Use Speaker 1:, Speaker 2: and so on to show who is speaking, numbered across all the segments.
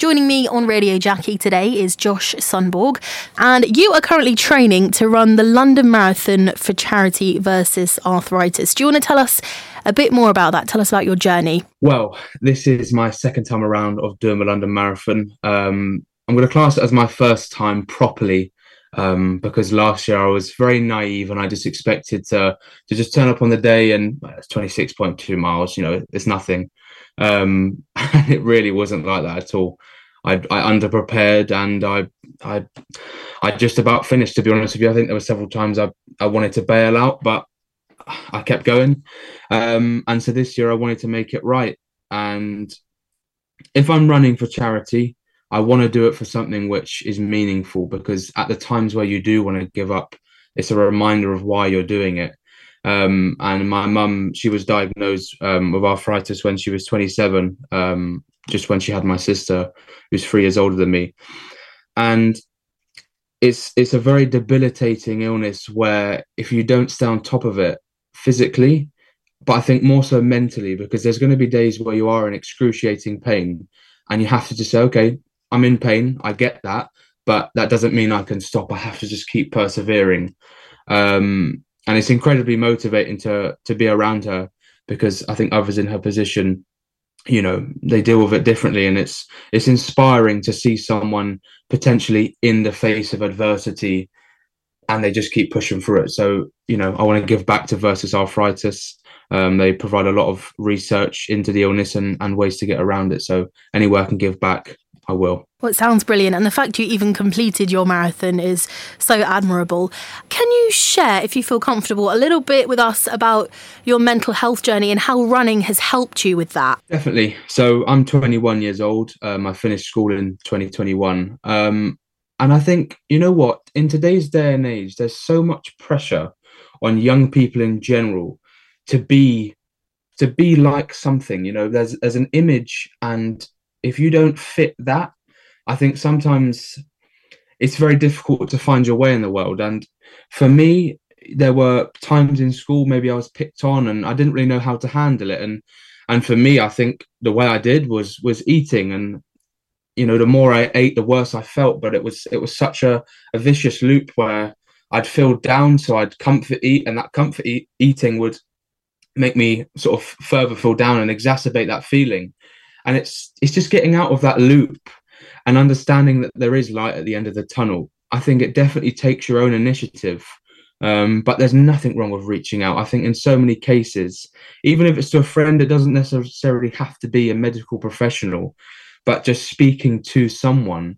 Speaker 1: Joining me on Radio Jackie today is Josh Sundborg, and you are currently training to run the London Marathon for charity versus arthritis. Do you want to tell us a bit more about that? Tell us about your journey.
Speaker 2: Well, this is my second time around of doing the London Marathon. I'm going to class it as my first time properly, because last year I was very naive and I just expected to just turn up on the day and it's 26.2 miles, it's nothing. And it really wasn't like that at all. I underprepared and I just about finished, to be honest with you. I think there were several times I wanted to bail out, but I kept going. And so this year I wanted to make it right. And if I'm running for charity, I want to do it for something which is meaningful, because at the times where you do want to give up, it's a reminder of why you're doing it. And my mum, she was diagnosed with arthritis when she was 27, just when she had my sister, who's 3 years older than me. And it's a very debilitating illness where if you don't stay on top of it physically, but I think more so mentally, because there's going to be days where you are in excruciating pain and you have to just say, okay, I'm in pain, I get that, but that doesn't mean I can stop. I have to just keep persevering. And it's incredibly motivating to be around her, because I think others in her position, they deal with it differently. And it's inspiring to see someone potentially in the face of adversity and they just keep pushing through it. So, I want to give back to Versus Arthritis. They provide a lot of research into the illness and ways to get around it. So anywhere I can give back, I will.
Speaker 1: Well, it sounds brilliant. And the fact you even completed your marathon is so admirable. Can you share, if you feel comfortable, a little bit with us about your mental health journey and how running has helped you with that?
Speaker 2: Definitely. So I'm 21 years old. I finished school in 2021. And I think, in today's day and age, there's so much pressure on young people in general to be like something. There's an image, and if you don't fit that, I think sometimes it's very difficult to find your way in the world. And for me, there were times in school, maybe I was picked on and I didn't really know how to handle it. And for me, I think the way I did was eating. And, the more I ate, the worse I felt. But it was such a vicious loop where I'd feel down, so I'd comfort eat, and that comfort eating would make me sort of further feel down and exacerbate that feeling. And it's just getting out of that loop and understanding that there is light at the end of the tunnel. I think it definitely takes your own initiative, but there's nothing wrong with reaching out. I think in so many cases, even if it's to a friend, it doesn't necessarily have to be a medical professional, but just speaking to someone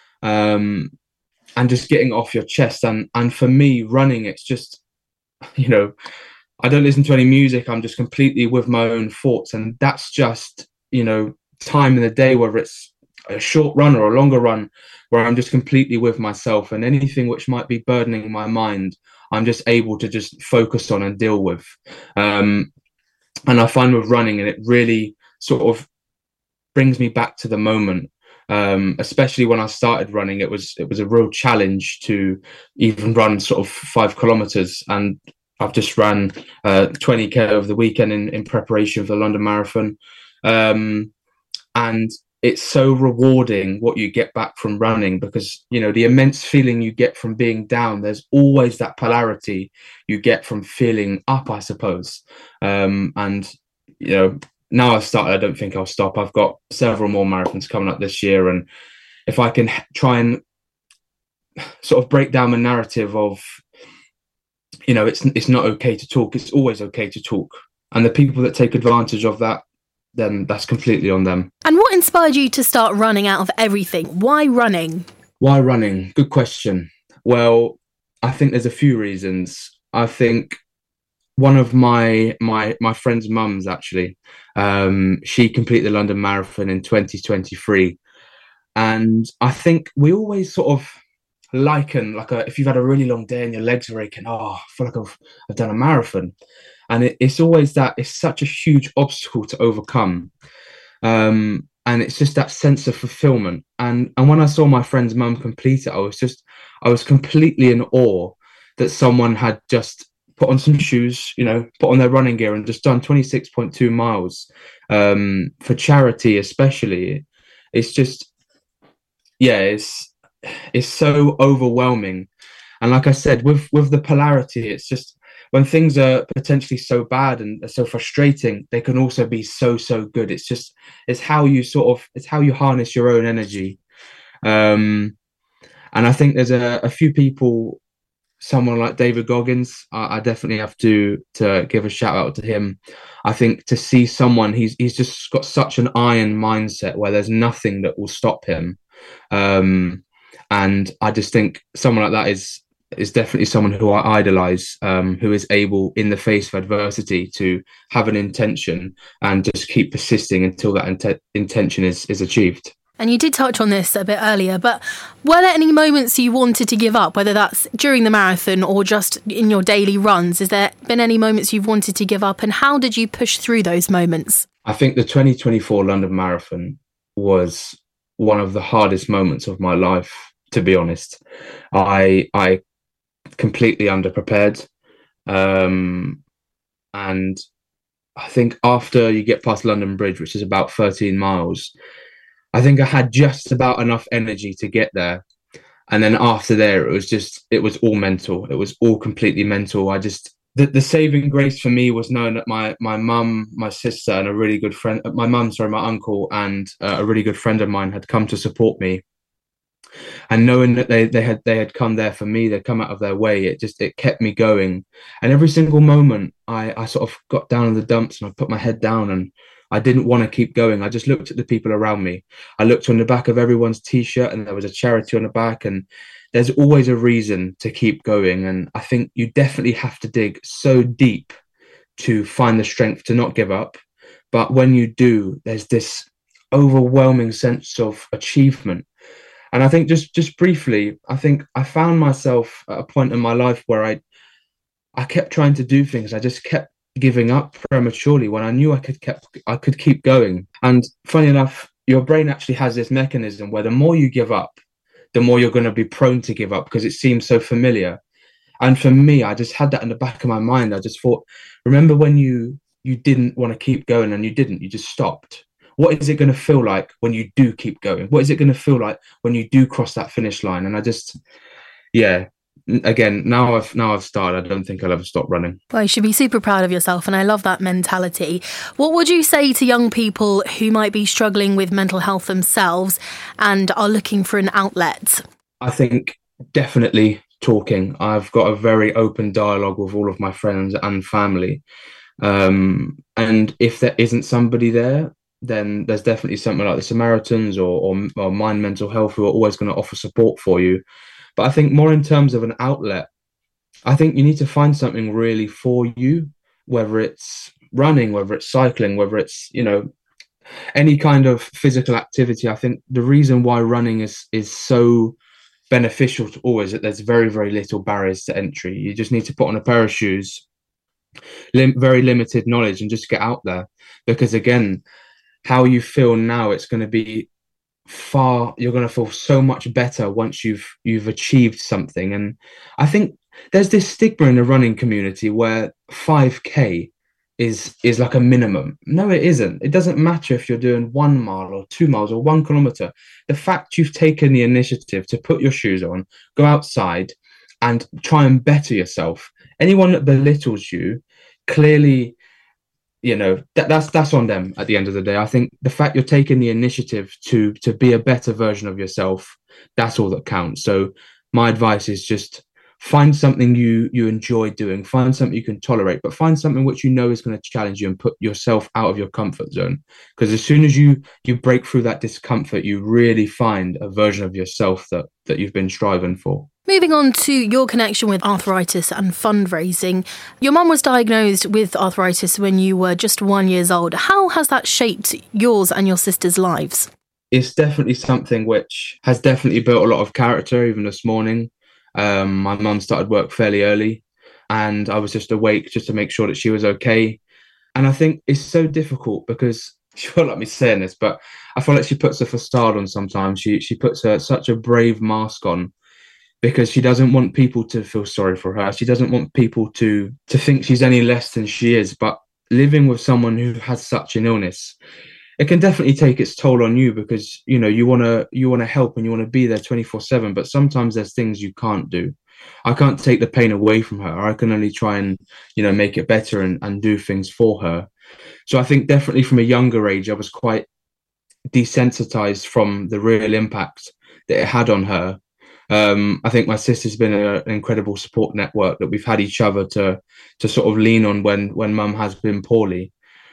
Speaker 2: and just getting off your chest. And for me, running, it's just, I don't listen to any music. I'm just completely with my own thoughts. And that's just, time in the day, whether it's a short run or a longer run, where I'm just completely with myself, and anything which might be burdening my mind, I'm just able to just focus on and deal with. And I find with running, and it really sort of brings me back to the moment. Especially when I started running, it was a real challenge to even run sort of 5 kilometers. And I've just ran 20k over the weekend in preparation for the London Marathon. And it's so rewarding what you get back from running, because, the immense feeling you get from being down, there's always that polarity you get from feeling up, I suppose. And, now I've started, I don't think I'll stop. I've got several more marathons coming up this year. And if I can try and sort of break down the narrative of, it's not okay to talk, it's always okay to talk. And the people that take advantage of that, then that's completely on them.
Speaker 1: And what inspired you to start running out of everything? Why running?
Speaker 2: Why running? Good question. Well, I think there's a few reasons. I think one of my friend's mums, actually, she completed the London Marathon in 2023. And I think we always sort of liken, if you've had a really long day and your legs are aching, I feel like I've done a marathon. And it's always that it's such a huge obstacle to overcome. And it's just that sense of fulfillment. And when I saw my friend's mum complete it, I was completely in awe that someone had just put on some shoes, put on their running gear and just done 26.2 miles for charity, especially. It's just, yeah, it's so overwhelming. And like I said, with the polarity, it's just when things are potentially so bad and are so frustrating, they can also be so good. It's how you it's how you harness your own energy. Um, and I think there's a few people, someone like David Goggins, I definitely have to give a shout out to him. I think to see someone, he's just got such an iron mindset where there's nothing that will stop him. And I just think someone like that is definitely someone who I idolize, who is able, in the face of adversity, to have an intention and just keep persisting until that intention is achieved.
Speaker 1: And you did touch on this a bit earlier, but were there any moments you wanted to give up, whether that's during the marathon or just in your daily runs? Has there been any moments you've wanted to give up, and how did you push through those moments?
Speaker 2: I think the 2024 London Marathon was one of the hardest moments of my life, to be honest. I completely underprepared. And I think after you get past London Bridge, which is about 13 miles, I think I had just about enough energy to get there. And then after there, it was all mental. It was all completely mental. The saving grace for me was knowing that my mum, my sister, and a really good friend, my uncle, and a really good friend of mine had come to support me. And knowing that they had come there for me, they'd come out of their way, it kept me going. And every single moment, I sort of got down in the dumps and I put my head down and I didn't want to keep going. I just looked at the people around me. I looked on the back of everyone's t-shirt and there was a charity on the back, and there's always a reason to keep going. And I think you definitely have to dig so deep to find the strength to not give up. But when you do, there's this overwhelming sense of achievement. And I think just briefly, I think I found myself at a point in my life where I kept trying to do things. I just kept giving up prematurely when I knew I could keep going. And funny enough, your brain actually has this mechanism where the more you give up, the more you're going to be prone to give up because it seems so familiar. And for me, I just had that in the back of my mind. I just thought, remember when you didn't want to keep going and you just stopped? What is it going to feel like when you do keep going? What is it going to feel like when you do cross that finish line? And again, now I've started, I don't think I'll ever stop running.
Speaker 1: Well, you should be super proud of yourself, and I love that mentality. What would you say to young people who might be struggling with mental health themselves and are looking for an outlet?
Speaker 2: I think definitely talking. I've got a very open dialogue with all of my friends and family. And if there isn't somebody there, then there's definitely something like the Samaritans or Mind Mental Health who are always going to offer support for you. But I think more in terms of an outlet, I think you need to find something really for you, whether it's running, whether it's cycling, whether it's, any kind of physical activity. I think the reason why running is so beneficial to all is that there's very, very little barriers to entry. You just need to put on a pair of shoes, very limited knowledge, and just get out there. Because again, how you feel now, it's going to be you're going to feel so much better once you've achieved something. And I think there's this stigma in the running community where 5k is like a minimum. No, it isn't. It doesn't matter if you're doing 1 mile or 2 miles or 1 kilometer. The fact you've taken the initiative to put your shoes on, go outside and try and better yourself. Anyone that belittles you, clearly, that's on them at the end of the day. I think the fact you're taking the initiative to be a better version of yourself, that's all that counts. So my advice is just find something you enjoy doing, find something you can tolerate, but find something which is going to challenge you and put yourself out of your comfort zone. Because as soon as you break through that discomfort, you really find a version of yourself that you've been striving for.
Speaker 1: Moving on to your connection with arthritis and fundraising. Your mum was diagnosed with arthritis when you were just 1 year old. How has that shaped yours and your sister's lives?
Speaker 2: It's definitely something which has definitely built a lot of character. Even this morning, my mum started work fairly early and I was just awake just to make sure that she was okay. And I think it's so difficult because she won't like me saying this, but I feel like she puts a facade on sometimes. She puts such a brave mask on, because she doesn't want people to feel sorry for her. She doesn't want people to think she's any less than she is. But living with someone who has such an illness, it can definitely take its toll on you because you want to help and you want to be there 24/7, but sometimes there's things you can't do. I can't take the pain away from her. I can only try and make it better and do things for her. So I think definitely from a younger age I was quite desensitized from the real impact that it had on her. I think my sister's been an incredible support network that we've had each other to sort of lean on when mum has been poorly.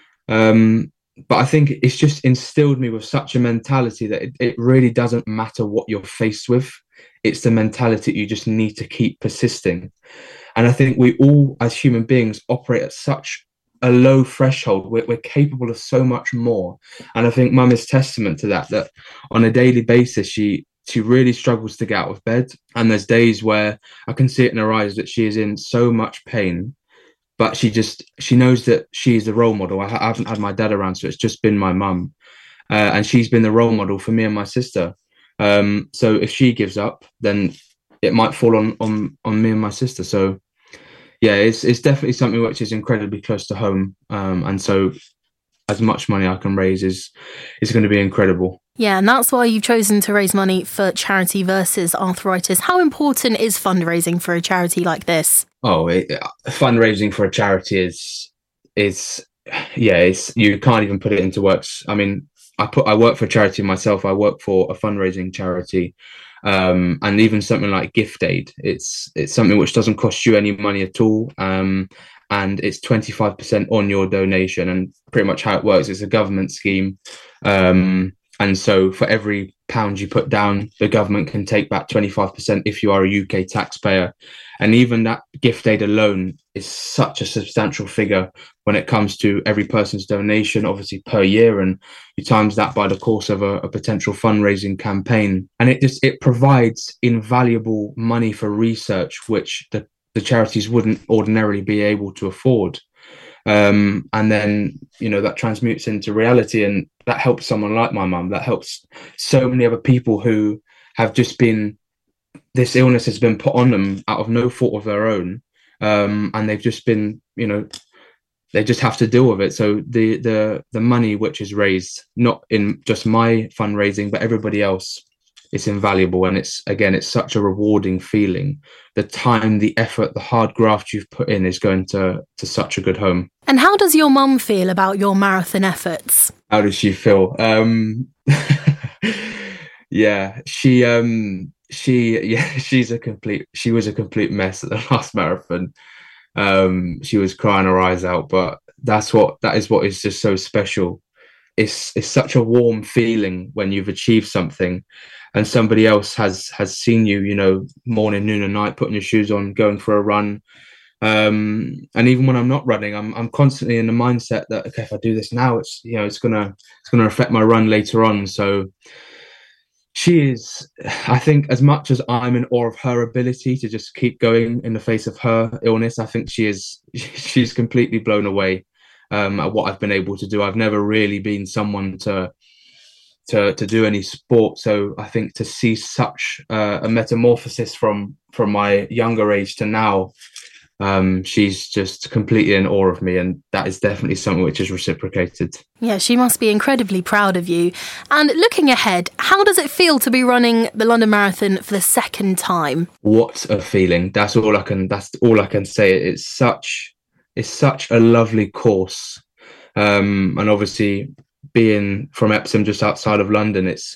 Speaker 2: But I think it's just instilled me with such a mentality that it really doesn't matter what you're faced with. It's the mentality you just need to keep persisting. And I think we all, as human beings, operate at such a low threshold. We're capable of so much more. And I think mum is testament to that on a daily basis, she really struggles to get out of bed. And there's days where I can see it in her eyes that she is in so much pain, but she knows that she is the role model. I haven't had my dad around, so it's just been my mum. And she's been the role model for me and my sister. So if she gives up, then it might fall on me and my sister. So yeah, it's definitely something which is incredibly close to home. And so as much money I can raise is going to be incredible.
Speaker 1: Yeah, and that's why you've chosen to raise money for Charity versus Arthritis. How important is fundraising for a charity like this?
Speaker 2: Fundraising for a charity is you can't even put it into words. I mean, I work for a charity myself. I work for a fundraising charity, and even something like Gift Aid. It's something which doesn't cost you any money at all, and it's 25% on your donation. And pretty much how it works, it's a government scheme. And so for every pound you put down, the government can take back 25% if you are a UK taxpayer. And even that Gift Aid alone is such a substantial figure when it comes to every person's donation, obviously per year. And you times that by the course of a potential fundraising campaign. And it provides invaluable money for research, which the charities wouldn't ordinarily be able to afford. And then that transmutes into reality, and that helps someone like my mum. That helps so many other people who have just been, this illness has been put on them out of no fault of their own, and they've just been, they just have to deal with it. So the money which is raised, not in just my fundraising but everybody else, it's invaluable. And it's such a rewarding feeling. The time, the effort, the hard graft you've put in is going to such a good home.
Speaker 1: And how does your mum feel about your marathon efforts?
Speaker 2: How does she feel? Yeah, she was a complete mess at the last marathon. She was crying her eyes out, but that is what is just so special. It's such a warm feeling when you've achieved something and somebody else has seen you, morning, noon and night, putting your shoes on, going for a run. And even when I'm not running, I'm constantly in the mindset that, okay, if I do this now, it's gonna affect my run later on. So she is, I think, as much as I'm in awe of her ability to just keep going in the face of her illness, I think she's completely blown away at what I've been able to do. I've never really been someone to do any sport, so I think to see such a metamorphosis from my younger age to now, she's just completely in awe of me, and that is definitely something which is reciprocated.
Speaker 1: Yeah, she must be incredibly proud of you. And looking ahead, how does it feel to be running the London Marathon for the second time?
Speaker 2: What a feeling! That's all I can say. It's such a lovely course, and obviously being from Epsom, just outside of London, it's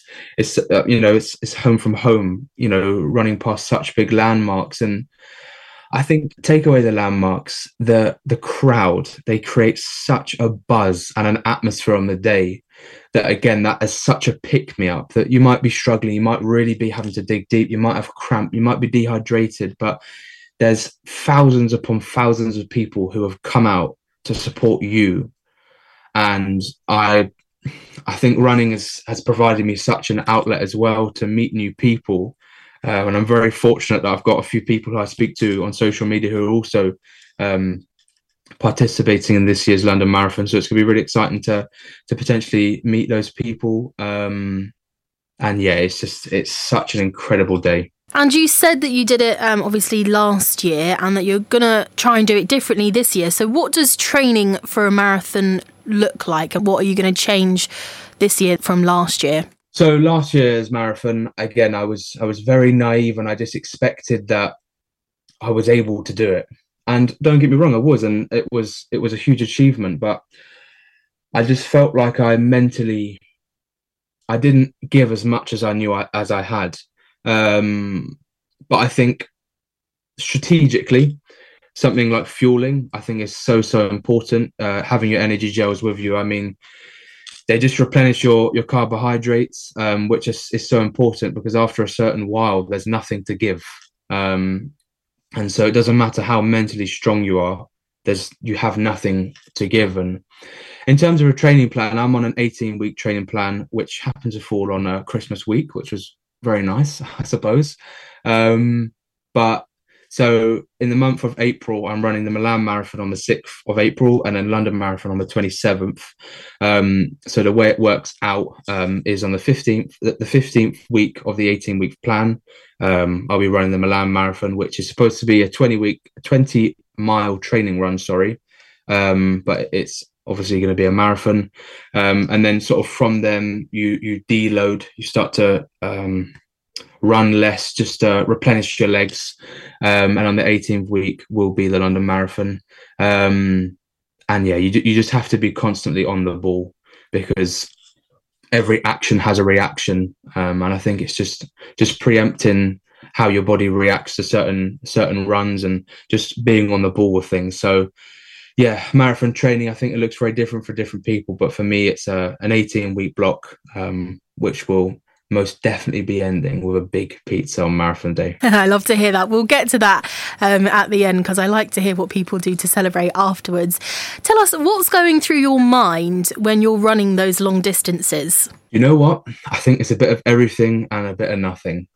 Speaker 2: home from home. Running past such big landmarks, and I think take away the landmarks, the crowd, they create such a buzz and an atmosphere on the day that, again, that is such a pick-me-up, that you might be struggling, you might really be having to dig deep, you might have a cramp, you might be dehydrated, but there's thousands upon thousands of people who have come out to support you. And I think running has provided me such an outlet as well to meet new people. And I'm very fortunate that I've got a few people who I speak to on social media who are also participating in this year's London Marathon. So it's going to be really exciting to potentially meet those people. And yeah, it's such an incredible day.
Speaker 1: And you said that you did it obviously last year and that you're going to try and do it differently this year. So what does training for a marathon look like, and what are you going to change this year from last year?
Speaker 2: So last year's marathon, again, I was very naive, and I just expected that I was able to do it. And don't get me wrong, I was, and it was a huge achievement. But I just felt like I didn't give as much as I knew as I had. But I think strategically, something like fueling, I think, is so important. Having your energy gels with you, I mean, they just replenish your carbohydrates, which is so important, because after a certain while, there's nothing to give. And so it doesn't matter how mentally strong you are, you have nothing to give. And in terms of a training plan, I'm on an 18-week training plan, which happened to fall on a Christmas week, which was very nice, I suppose. But so in the month of April, I'm running the Milan Marathon on the 6th of April and then London Marathon on the 27th. So the way it works out is on the 15th week of the 18-week plan, I'll be running the Milan Marathon, which is supposed to be a 20-mile training run, but it's obviously going to be a marathon. And then sort of from then you deload, you start to run less, just to replenish your legs. And on the 18th week will be the London Marathon. And yeah, you just have to be constantly on the ball, because every action has a reaction. And I think it's just preempting how your body reacts to certain runs and just being on the ball with things. So yeah, marathon training, I think it looks very different for different people. But for me, it's an 18-week block, which will most definitely be ending with a big pizza on marathon day.
Speaker 1: I love to hear that. We'll get to that at the end, because I like to hear what people do to celebrate afterwards. Tell us, what's going through your mind when you're running those long distances?
Speaker 2: You know what? I think it's a bit of everything and a bit of nothing.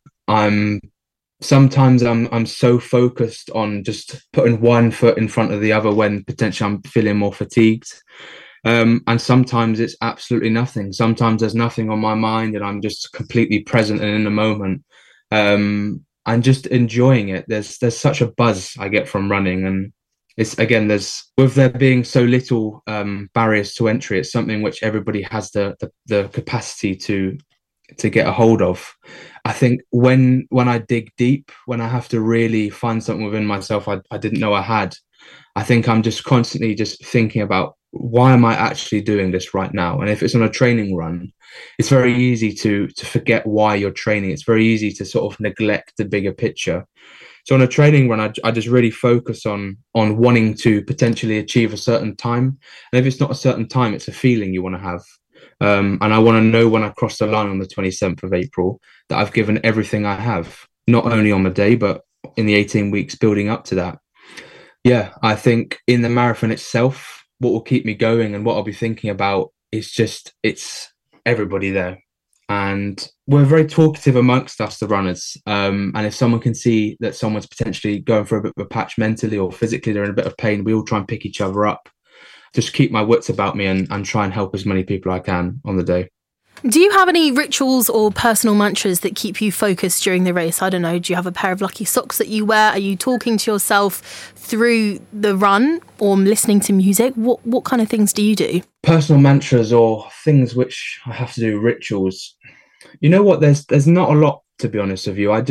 Speaker 2: Sometimes I'm so focused on just putting one foot in front of the other when potentially I'm feeling more fatigued. And sometimes it's absolutely nothing. Sometimes there's nothing on my mind and I'm just completely present and in the moment. And just enjoying it. There's such a buzz I get from running, and it's, again, with there being so little barriers to entry, it's something which everybody has the capacity to get a hold of. I think when I dig deep, when I have to really find something within myself I didn't know I had, I think I'm just constantly just thinking about, why am I actually doing this right now? And if it's on a training run, it's very easy to forget why you're training. It's very easy to sort of neglect the bigger picture. So on a training run, I just really focus on wanting to potentially achieve a certain time. And if it's not a certain time, it's a feeling you want to have. And I want to know when I cross the line on the 27th of April that I've given everything I have, not only on the day, but in the 18 weeks building up to that. Yeah, I think in the marathon itself, what will keep me going and what I'll be thinking about is it's everybody there. And we're very talkative amongst us, the runners. And if someone can see that someone's potentially going for a bit of a patch mentally or physically, they're in a bit of pain, we all try and pick each other up. Just keep my wits about me and try and help as many people I can on the day.
Speaker 1: Do you have any rituals or personal mantras that keep you focused during the race? I don't know, do you have a pair of lucky socks that you wear? Are you talking to yourself through the run or listening to music? What kind of things do you do?
Speaker 2: Personal mantras or things which I have to do, rituals. You know what? There's not a lot, to be honest with you. I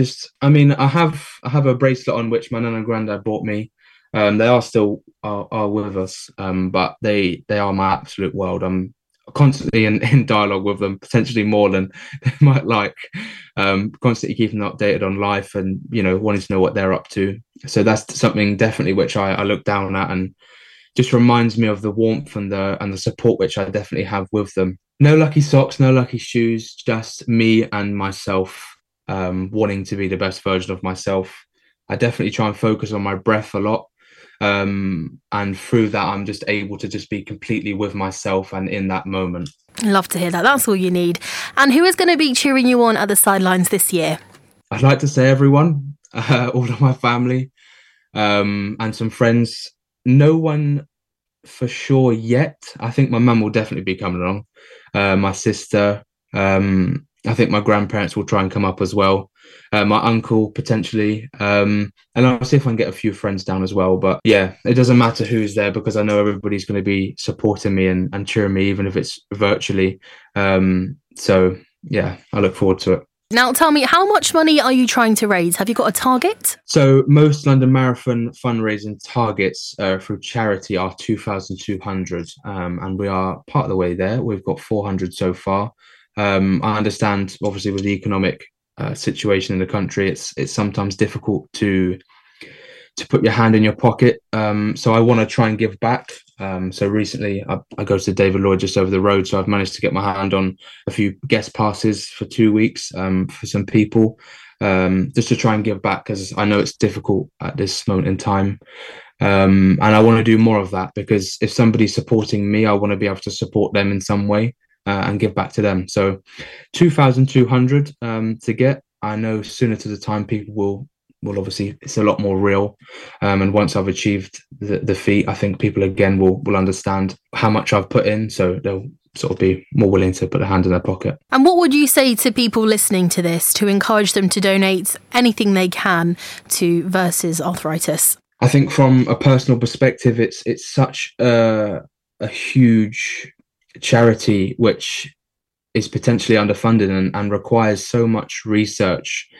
Speaker 2: have a bracelet on which my nan and granddad bought me. They are still are with us, but they are my absolute world. I'm constantly in dialogue with them, potentially more than they might like, constantly keeping them updated on life and, wanting to know what they're up to. So that's something definitely which I look down at, and just reminds me of the warmth and the support which I definitely have with them. No lucky socks, no lucky shoes, just me and myself, wanting to be the best version of myself. I definitely try and focus on my breath a lot. And through that, I'm just able to just be completely with myself and in that moment.
Speaker 1: Love to hear that. That's all you need. And who is going to be cheering you on at the sidelines this year?
Speaker 2: I'd like to say everyone, all of my family, and some friends. No one for sure yet. I think my mum will definitely be coming along. My sister, and I think my grandparents will try and come up as well. My uncle potentially, and I'll see if I can get a few friends down as well. But yeah, it doesn't matter who's there because I know everybody's going to be supporting me and cheering me, even if it's virtually. So yeah, I look forward to it.
Speaker 1: Now, tell me, how much money are you trying to raise? Have you got a target?
Speaker 2: So most London Marathon fundraising targets through charity are 2,200, and we are part of the way there. We've got 400 so far. I understand, obviously, with the economic situation in the country, it's sometimes difficult to put your hand in your pocket. So I want to try and give back. So recently, I go to David Lloyd just over the road, so I've managed to get my hand on a few guest passes for 2 weeks for some people, just to try and give back because I know it's difficult at this moment in time. And I want to do more of that because if somebody's supporting me, I want to be able to support them in some way. And give back to them. So 2,200 to get. I know sooner to the time people will obviously, it's a lot more real. And once I've achieved the feat, I think people again will understand how much I've put in. So they'll sort of be more willing to put their hand in their pocket.
Speaker 1: And what would you say to people listening to this to encourage them to donate anything they can to Versus Arthritis?
Speaker 2: I think from a personal perspective, it's such a huge charity which is potentially underfunded and requires so much research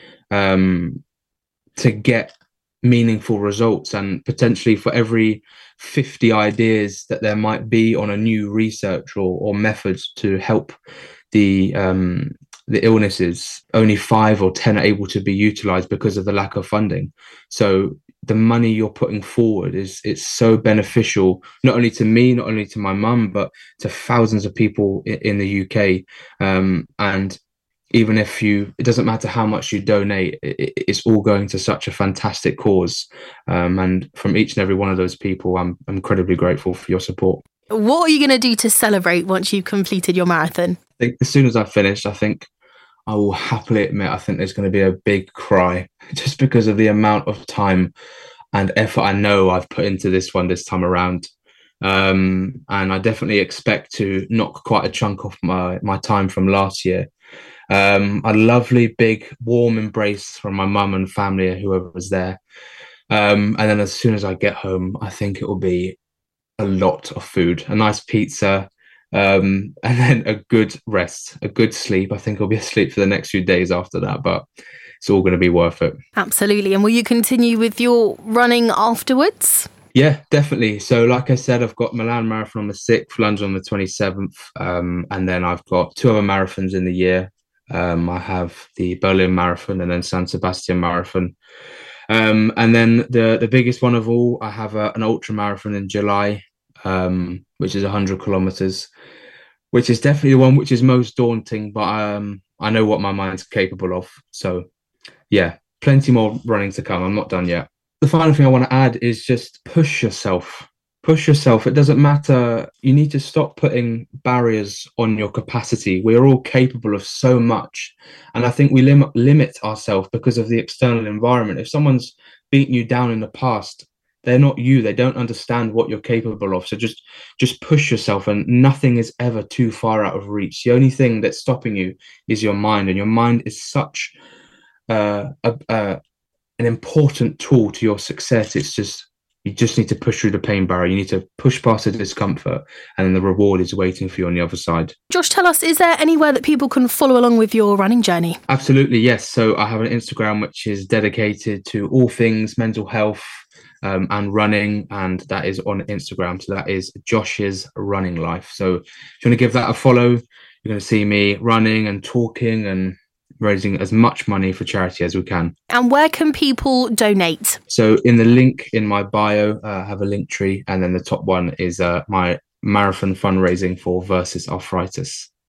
Speaker 2: to get meaningful results, and potentially for every 50 ideas that there might be on a new research or methods to help the illnesses, only 5 or 10 are able to be utilized because of the lack of funding. So the money you're putting forward it's so beneficial, not only to me, not only to my mum, but to thousands of people in the UK. And even if it doesn't matter how much you donate, it's all going to such a fantastic cause. And from each and every one of those people, I'm incredibly grateful for your support.
Speaker 1: What are you going to do to celebrate once you've completed your marathon?
Speaker 2: I think as soon as I finish, I think I will happily admit, I think there's going to be a big cry just because of the amount of time and effort I know I've put into this one this time around. And I definitely expect to knock quite a chunk off my time from last year. A lovely, big, warm embrace from my mum and family, whoever was there. And then as soon as I get home, I think it will be a lot of food, a nice pizza, and then a good rest, a good sleep. I think I'll be asleep for the next few days after that, but it's all going to be worth it.
Speaker 1: Absolutely. And will you continue with your running afterwards?
Speaker 2: Yeah, definitely. So like I said, I've got Milan Marathon on the 6th, London on the 27th, and then I've got 2 other marathons in the year. I have the Berlin Marathon and then San Sebastian Marathon. And then the biggest one of all, I have an ultra marathon in July, which is 100 kilometers, which is definitely the one which is most daunting, but I know what my mind's capable of. So yeah, plenty more running to come. I'm not done yet. The final thing I want to add is just push yourself. Push yourself. It doesn't matter. You need to stop putting barriers on your capacity. We're all capable of so much. And I think we limit ourselves because of the external environment. If someone's beaten you down in the past, they're not you. They don't understand what you're capable of. So just push yourself, and nothing is ever too far out of reach. The only thing that's stopping you is your mind, and your mind is such an important tool to your success. It's just, you just need to push through the pain barrier. You need to push past the discomfort, and then the reward is waiting for you on the other side.
Speaker 1: Josh, tell us, is there anywhere that people can follow along with your running journey?
Speaker 2: Absolutely, yes. So I have an Instagram which is dedicated to all things mental health and running, and that is on Instagram. So that is Josh's Running Life. So if you want to give that a follow, you're going to see me running and talking and raising as much money for charity as we can.
Speaker 1: And where can people donate?
Speaker 2: So in the link in my bio, I have a link tree, and then the top one is my marathon fundraising for Versus Arthritis.